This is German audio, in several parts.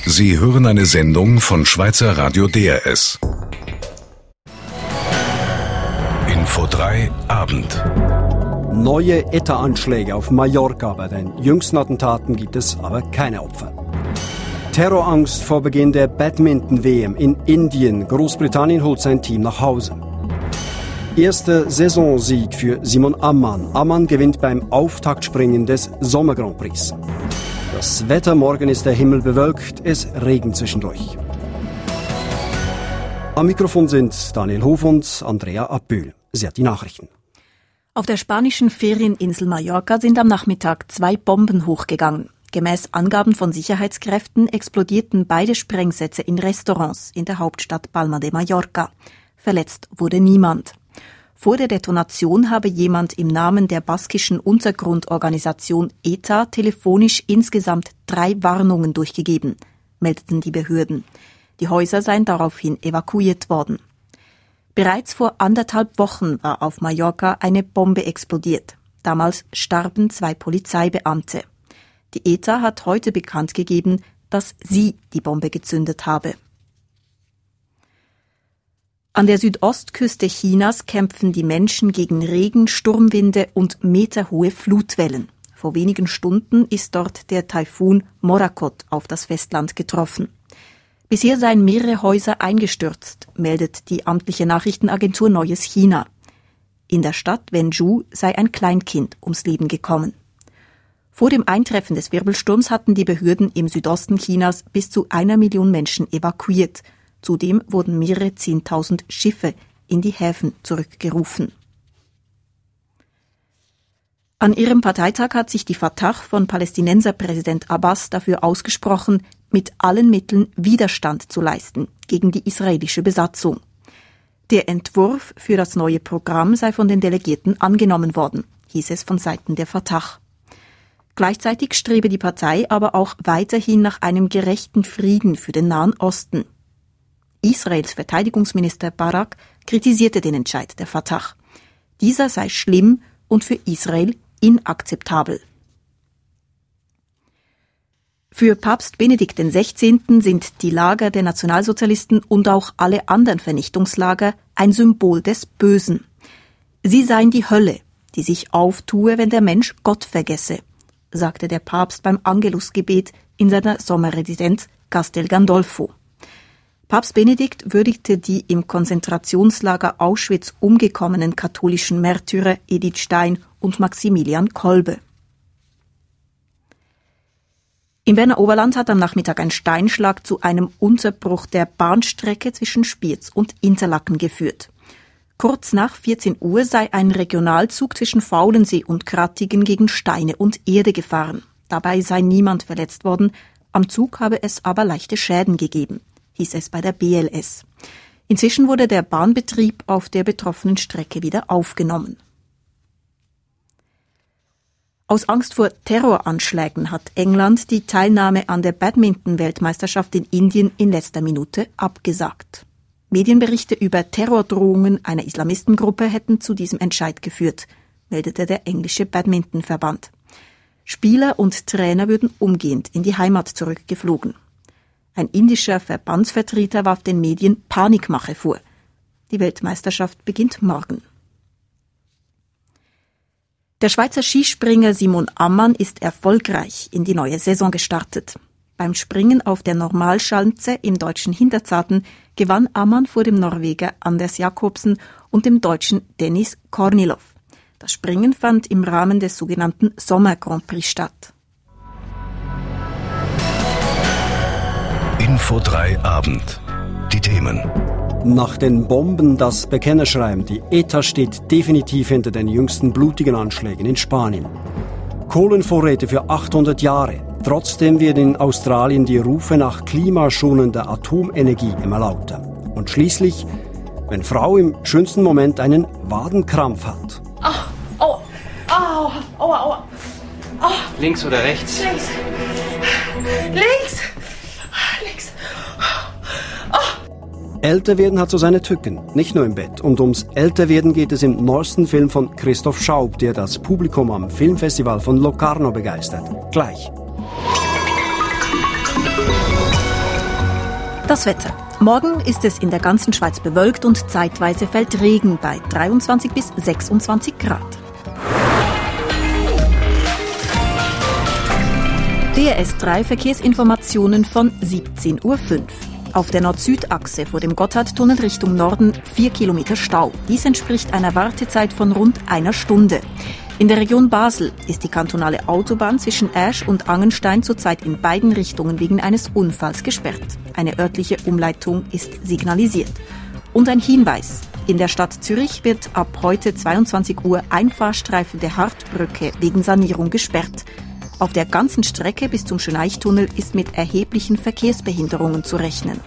Sie hören eine Sendung von Schweizer Radio DRS. Info 3 Abend. Neue ETA-Anschläge auf Mallorca. Bei den jüngsten Attentaten gibt es aber keine Opfer. Terrorangst vor Beginn der Badminton-WM in Indien. Großbritannien holt sein Team nach Hause. Erster Saisonsieg für Simon Ammann. Ammann gewinnt beim Auftaktspringen des Sommer-Grand-Prix. Das Wetter, morgen ist der Himmel bewölkt, es regnet zwischendurch. Am Mikrofon sind Daniel Hof und Andrea Abbühl. Sie hat die Nachrichten. Auf der spanischen Ferieninsel Mallorca sind am Nachmittag 2 Bomben hochgegangen. Gemäß Angaben von Sicherheitskräften explodierten beide Sprengsätze in Restaurants in der Hauptstadt Palma de Mallorca. Verletzt wurde niemand. Vor der Detonation habe jemand im Namen der baskischen Untergrundorganisation ETA telefonisch insgesamt 3 Warnungen durchgegeben, meldeten die Behörden. Die Häuser seien daraufhin evakuiert worden. Bereits vor 1,5 Wochen war auf Mallorca eine Bombe explodiert. Damals starben 2 Polizeibeamte. Die ETA hat heute bekannt gegeben, dass sie die Bombe gezündet habe. An der Südostküste Chinas kämpfen die Menschen gegen Regen, Sturmwinde und meterhohe Flutwellen. Vor wenigen Stunden ist dort der Taifun Morakot auf das Festland getroffen. Bisher seien mehrere Häuser eingestürzt, meldet die amtliche Nachrichtenagentur Neues China. In der Stadt Wenzhou sei ein Kleinkind ums Leben gekommen. Vor dem Eintreffen des Wirbelsturms hatten die Behörden im Südosten Chinas bis zu 1 Million Menschen evakuiert. Zudem wurden mehrere 10.000 Schiffe in die Häfen zurückgerufen. An ihrem Parteitag hat sich die Fatah von Palästinenserpräsident Abbas dafür ausgesprochen, mit allen Mitteln Widerstand zu leisten gegen die israelische Besatzung. Der Entwurf für das neue Programm sei von den Delegierten angenommen worden, hieß es von Seiten der Fatah. Gleichzeitig strebe die Partei aber auch weiterhin nach einem gerechten Frieden für den Nahen Osten. Israels Verteidigungsminister Barak kritisierte den Entscheid der Fatah. Dieser sei schlimm und für Israel inakzeptabel. Für Papst Benedikt XVI. Sind die Lager der Nationalsozialisten und auch alle anderen Vernichtungslager ein Symbol des Bösen. Sie seien die Hölle, die sich auftue, wenn der Mensch Gott vergesse, sagte der Papst beim Angelusgebet in seiner Sommerresidenz Castel Gandolfo. Papst Benedikt würdigte die im Konzentrationslager Auschwitz umgekommenen katholischen Märtyrer Edith Stein und Maximilian Kolbe. Im Berner Oberland hat am Nachmittag ein Steinschlag zu einem Unterbruch der Bahnstrecke zwischen Spiez und Interlaken geführt. Kurz nach 14 Uhr sei ein Regionalzug zwischen Faulensee und Krattigen gegen Steine und Erde gefahren. Dabei sei niemand verletzt worden, am Zug habe es aber leichte Schäden gegeben, hieß es bei der BLS. Inzwischen wurde der Bahnbetrieb auf der betroffenen Strecke wieder aufgenommen. Aus Angst vor Terroranschlägen hat England die Teilnahme an der Badminton-Weltmeisterschaft in Indien in letzter Minute abgesagt. Medienberichte über Terrordrohungen einer Islamistengruppe hätten zu diesem Entscheid geführt, meldete der englische Badmintonverband. Spieler und Trainer würden umgehend in die Heimat zurückgeflogen. Ein indischer Verbandsvertreter warf den Medien Panikmache vor. Die Weltmeisterschaft beginnt morgen. Der Schweizer Skispringer Simon Ammann ist erfolgreich in die neue Saison gestartet. Beim Springen auf der Normalschanze im deutschen Hinterzarten gewann Ammann vor dem Norweger Anders Jakobsen und dem deutschen Dennis Kornilov. Das Springen fand im Rahmen des sogenannten Sommer-Grand Prix statt. Info 3 Abend. Die Themen. Nach den Bomben das Bekennerschreiben. Die ETA steht definitiv hinter den jüngsten blutigen Anschlägen in Spanien. Kohlenvorräte für 800 Jahre. Trotzdem werden in Australien die Rufe nach klimaschonender Atomenergie immer lauter. Und schließlich, wenn Frau im schönsten Moment einen Wadenkrampf hat. Links oder rechts? Links. Älter werden hat so seine Tücken, nicht nur im Bett. Und ums Älterwerden geht es im neuesten Film von Christoph Schaub, der das Publikum am Filmfestival von Locarno begeistert. Gleich. Das Wetter. Morgen ist es in der ganzen Schweiz bewölkt und zeitweise fällt Regen bei 23 bis 26 Grad. DRS3 Verkehrsinformationen von 17.05 Uhr. Auf der Nord-Süd-Achse vor dem Gotthardtunnel Richtung Norden 4 Kilometer Stau. Dies entspricht einer Wartezeit von rund einer Stunde. In der Region Basel ist die kantonale Autobahn zwischen Asch und Angenstein zurzeit in beiden Richtungen wegen eines Unfalls gesperrt. Eine örtliche Umleitung ist signalisiert. Und ein Hinweis. In der Stadt Zürich wird ab heute 22 Uhr ein Fahrstreifen der Hartbrücke wegen Sanierung gesperrt. Auf der ganzen Strecke bis zum Schöneichtunnel ist mit erheblichen Verkehrsbehinderungen zu rechnen.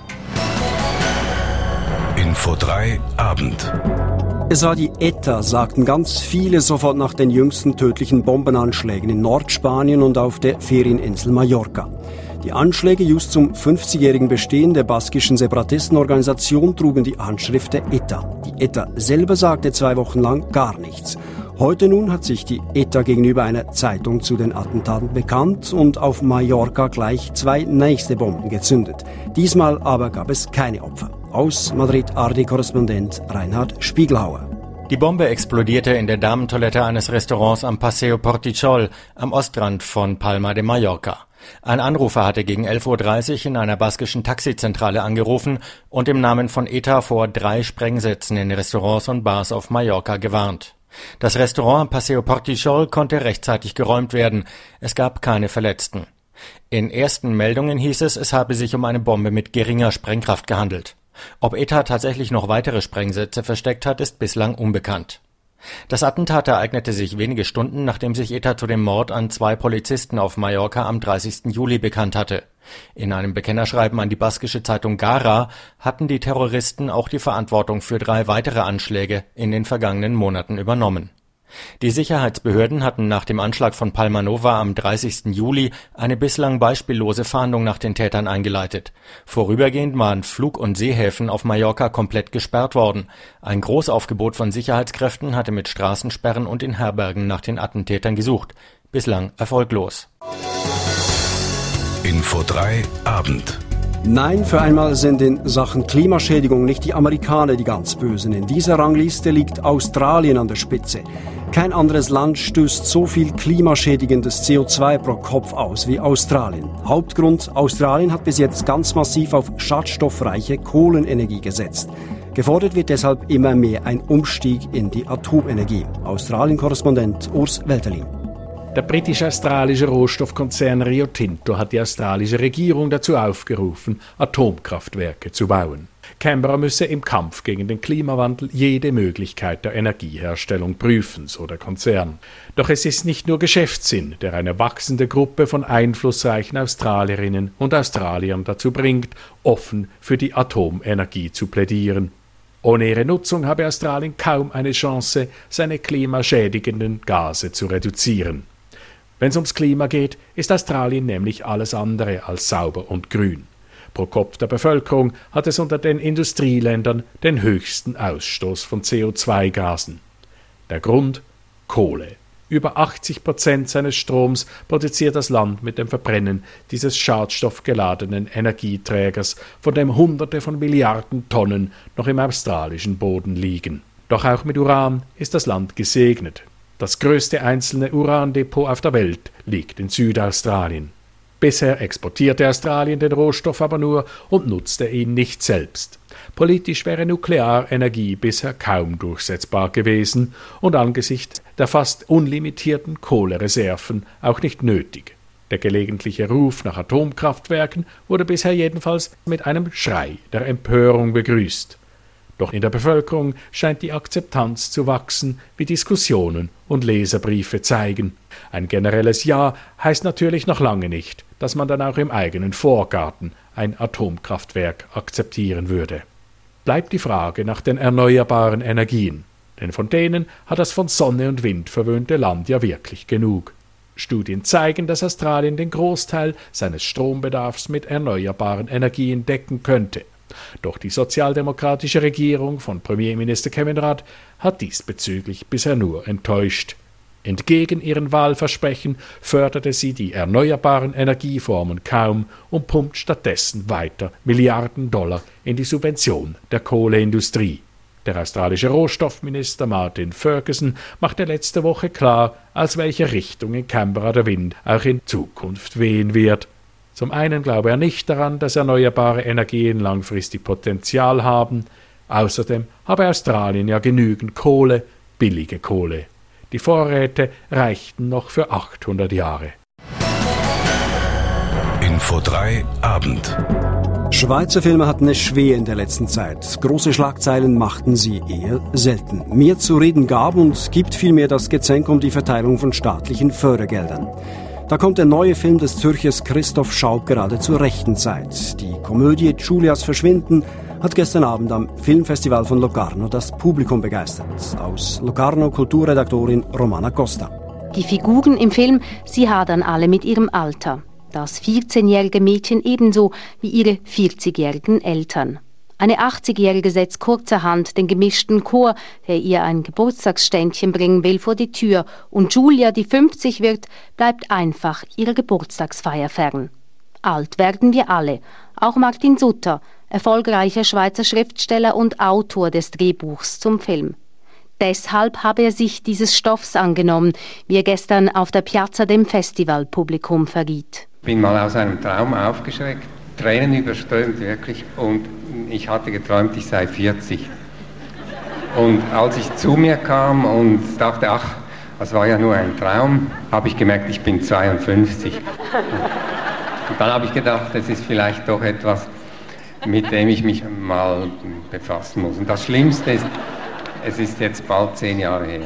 Info 3 Abend. Es war die ETA, sagten ganz viele sofort nach den jüngsten tödlichen Bombenanschlägen in Nordspanien und auf der Ferieninsel Mallorca. Die Anschläge just zum 50-jährigen Bestehen der baskischen Separatistenorganisation trugen die Anschrift der ETA. Die ETA selber sagte 2 Wochen lang gar nichts. Heute nun hat sich die ETA gegenüber einer Zeitung zu den Attentaten bekannt und auf Mallorca gleich 2 nächste Bomben gezündet. Diesmal aber gab es keine Opfer. Aus Madrid ARD-Korrespondent Reinhard Spiegelhauer. Die Bombe explodierte in der Damentoilette eines Restaurants am Paseo Portichol am Ostrand von Palma de Mallorca. Ein Anrufer hatte gegen 11.30 Uhr in einer baskischen Taxizentrale angerufen und im Namen von ETA vor 3 Sprengsätzen in Restaurants und Bars auf Mallorca gewarnt. Das Restaurant am Paseo Portichol konnte rechtzeitig geräumt werden. Es gab keine Verletzten. In ersten Meldungen hieß es habe sich um eine Bombe mit geringer Sprengkraft gehandelt. Ob ETA tatsächlich noch weitere Sprengsätze versteckt hat, ist bislang unbekannt. Das Attentat ereignete sich wenige Stunden, nachdem sich ETA zu dem Mord an 2 Polizisten auf Mallorca am 30. Juli bekannt hatte. In einem Bekennerschreiben an die baskische Zeitung Gara hatten die Terroristen auch die Verantwortung für 3 weitere Anschläge in den vergangenen Monaten übernommen. Die Sicherheitsbehörden hatten nach dem Anschlag von Palma Nova am 30. Juli eine bislang beispiellose Fahndung nach den Tätern eingeleitet. Vorübergehend waren Flug- und Seehäfen auf Mallorca komplett gesperrt worden. Ein Großaufgebot von Sicherheitskräften hatte mit Straßensperren und in Herbergen nach den Attentätern gesucht. Bislang erfolglos. Info 3 Abend. Nein, für einmal sind in Sachen Klimaschädigung nicht die Amerikaner die ganz Bösen. In dieser Rangliste liegt Australien an der Spitze. Kein anderes Land stößt so viel klimaschädigendes CO2 pro Kopf aus wie Australien. Hauptgrund: Australien hat bis jetzt ganz massiv auf schadstoffreiche Kohlenenergie gesetzt. Gefordert wird deshalb immer mehr ein Umstieg in die Atomenergie. Australien-Korrespondent Urs Welterlin. Der britisch-australische Rohstoffkonzern Rio Tinto hat die australische Regierung dazu aufgerufen, Atomkraftwerke zu bauen. Canberra müsse im Kampf gegen den Klimawandel jede Möglichkeit der Energieherstellung prüfen, so der Konzern. Doch es ist nicht nur Geschäftssinn, der eine wachsende Gruppe von einflussreichen Australierinnen und Australiern dazu bringt, offen für die Atomenergie zu plädieren. Ohne ihre Nutzung habe Australien kaum eine Chance, seine klimaschädigenden Gase zu reduzieren. Wenn es ums Klima geht, ist Australien nämlich alles andere als sauber und grün. Pro Kopf der Bevölkerung hat es unter den Industrieländern den höchsten Ausstoß von CO2-Gasen. Der Grund? Kohle. Über 80% seines Stroms produziert das Land mit dem Verbrennen dieses schadstoffgeladenen Energieträgers, von dem Hunderte von Milliarden Tonnen noch im australischen Boden liegen. Doch auch mit Uran ist das Land gesegnet. Das größte einzelne Urandepot auf der Welt liegt in Südaustralien. Bisher exportierte Australien den Rohstoff aber nur und nutzte ihn nicht selbst. Politisch wäre Nuklearenergie bisher kaum durchsetzbar gewesen und angesichts der fast unlimitierten Kohlereserven auch nicht nötig. Der gelegentliche Ruf nach Atomkraftwerken wurde bisher jedenfalls mit einem Schrei der Empörung begrüßt. Doch in der Bevölkerung scheint die Akzeptanz zu wachsen, wie Diskussionen und Leserbriefe zeigen. Ein generelles Ja heißt natürlich noch lange nicht, dass man dann auch im eigenen Vorgarten ein Atomkraftwerk akzeptieren würde. Bleibt die Frage nach den erneuerbaren Energien, denn von denen hat das von Sonne und Wind verwöhnte Land ja wirklich genug. Studien zeigen, dass Australien den Großteil seines Strombedarfs mit erneuerbaren Energien decken könnte. Doch die sozialdemokratische Regierung von Premierminister Kevin Rudd hat diesbezüglich bisher nur enttäuscht. Entgegen ihren Wahlversprechen förderte sie die erneuerbaren Energieformen kaum und pumpt stattdessen weiter Milliarden Dollar in die Subvention der Kohleindustrie. Der australische Rohstoffminister Martin Ferguson machte letzte Woche klar, aus welcher Richtung in Canberra der Wind auch in Zukunft wehen wird. Zum einen glaube er nicht daran, dass erneuerbare Energien langfristig Potenzial haben. Außerdem habe Australien ja genügend Kohle, billige Kohle. Die Vorräte reichten noch für 800 Jahre. Info 3 Abend. Schweizer Filme hatten es schwer in der letzten Zeit. Große Schlagzeilen machten sie eher selten. Mehr zu reden gab und gibt vielmehr das Gezänk um die Verteilung von staatlichen Fördergeldern. Da kommt der neue Film des Zürchers Christoph Schaub gerade zur rechten Zeit. Die Komödie Giulias Verschwinden hat gestern Abend am Filmfestival von Locarno das Publikum begeistert. Aus Locarno Kulturredaktorin Romana Costa. Die Figuren im Film, sie hadern alle mit ihrem Alter. Das 14-jährige Mädchen ebenso wie ihre 40-jährigen Eltern. Eine 80-jährige setzt kurzerhand den gemischten Chor, der ihr ein Geburtstagsständchen bringen will, vor die Tür. Und Giulia, die 50 wird, bleibt einfach ihrer Geburtstagsfeier fern. Alt werden wir alle, auch Martin Sutter, erfolgreicher Schweizer Schriftsteller und Autor des Drehbuchs zum Film. Deshalb habe er sich dieses Stoffs angenommen, wie er gestern auf der Piazza dem Festivalpublikum verriet. Ich bin mal aus einem Traum aufgeschreckt, Tränen überströmt wirklich, und ich hatte geträumt, ich sei 40. Und als ich zu mir kam und dachte, ach, das war ja nur ein Traum, habe ich gemerkt, ich bin 52. Und dann habe ich gedacht, das ist vielleicht doch etwas, mit dem ich mich mal befassen muss. Und das Schlimmste ist, es ist jetzt bald 10 Jahre her.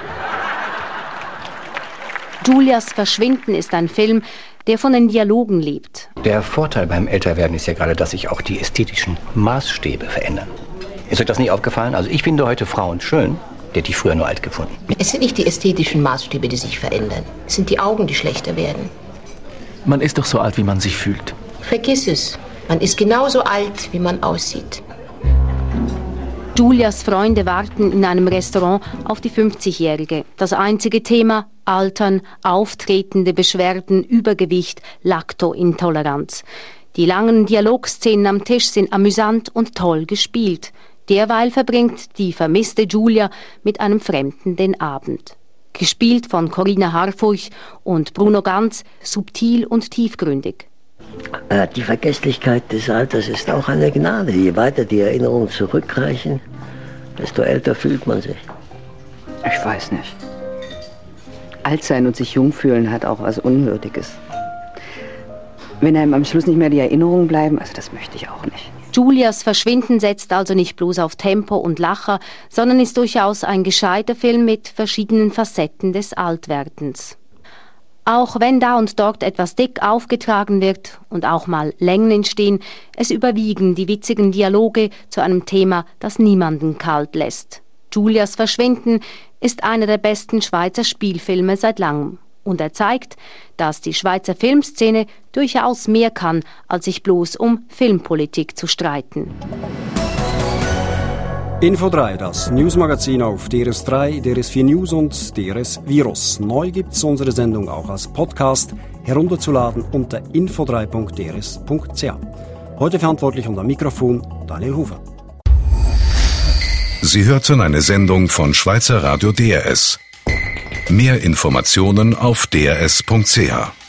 Giulias Verschwinden ist ein Film, der von den Dialogen lebt. Der Vorteil beim Älterwerden ist ja gerade, dass sich auch die ästhetischen Maßstäbe verändern. Ist euch das nicht aufgefallen? Also ich finde heute Frauen schön, die hätte ich früher nur alt gefunden. Es sind nicht die ästhetischen Maßstäbe, die sich verändern. Es sind die Augen, die schlechter werden. Man ist doch so alt, wie man sich fühlt. Vergiss es. Man ist genauso alt, wie man aussieht. Giulias Freunde warten in einem Restaurant auf die 50-Jährige. Das einzige Thema: Altern, auftretende Beschwerden, Übergewicht, Laktointoleranz. Die langen Dialogszenen am Tisch sind amüsant und toll gespielt. Derweil verbringt die vermisste Giulia mit einem Fremden den Abend. Gespielt von Corinna Harfurch und Bruno Ganz, subtil und tiefgründig. Die Vergesslichkeit des Alters ist auch eine Gnade. Je weiter die Erinnerungen zurückreichen, desto älter fühlt man sich. Ich weiß nicht. Alt sein und sich jung fühlen hat auch was Unwürdiges. Wenn einem am Schluss nicht mehr die Erinnerungen bleiben, also das möchte ich auch nicht. Giulias Verschwinden setzt also nicht bloß auf Tempo und Lacher, sondern ist durchaus ein gescheiter Film mit verschiedenen Facetten des Altwerdens. Auch wenn da und dort etwas dick aufgetragen wird und auch mal Längen entstehen, es überwiegen die witzigen Dialoge zu einem Thema, das niemanden kalt lässt. Giulias Verschwinden ist einer der besten Schweizer Spielfilme seit langem. Und er zeigt, dass die Schweizer Filmszene durchaus mehr kann, als sich bloß um Filmpolitik zu streiten. Info 3, das Newsmagazin auf DRS3, DRS4 News und DRS Virus. Neu gibt's unsere Sendung auch als Podcast, herunterzuladen unter info3.drs.ch. Heute verantwortlich unter Mikrofon Daniel Hufer. Sie hörten eine Sendung von Schweizer Radio DRS. Mehr Informationen auf drs.ch.